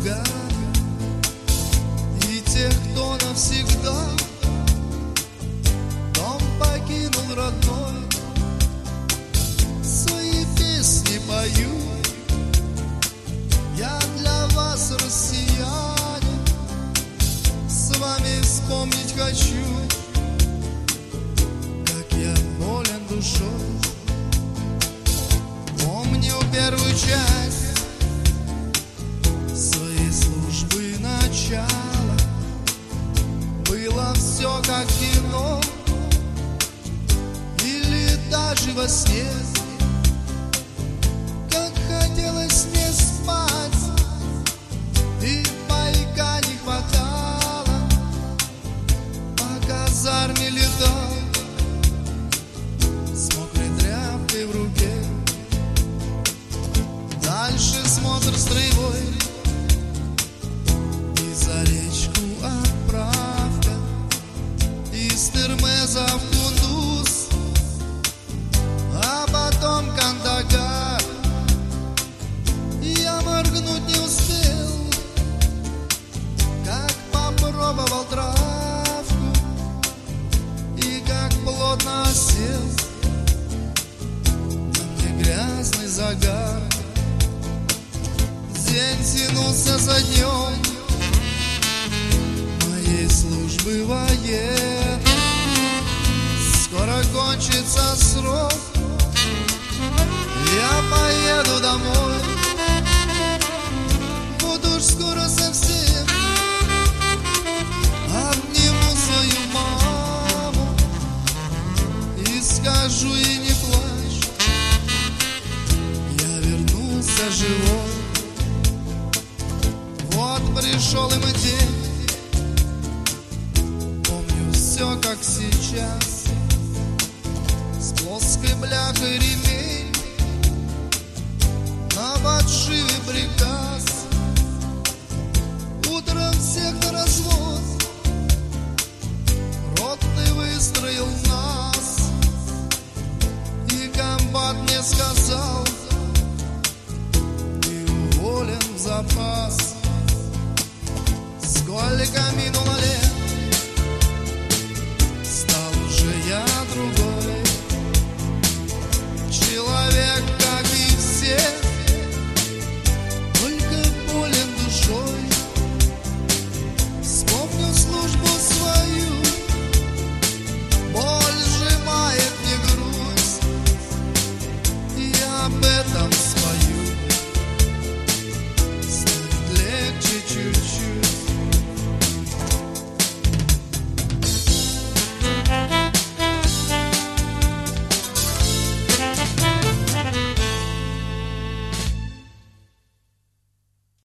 загар, и тех, кто навсегда дом покинул родной, свои песни пою. Я для вас, россияне, с вами вспомнить хочу, как я болен душой. Помню первую часть своей службы начала. Было все как в кино или даже во сне. Как хотелось мне спать, и пайка не хватало. По казарме летал с мокрой тряпкой в руке. Дальше смотр строевой, и за речку отправка, из Термеза в Кундуз, а потом Кандагар. Я моргнуть не успел, как попробовал травку, и как плотно осел на мне грязный загар. День тянулся за днем моей службы военной. Скоро кончится срок, я поеду домой. Буду ж скоро совсем, обниму свою маму и скажу ей: не плачь, я вернулся живой. Вот пришел и мой день, помню все как сейчас.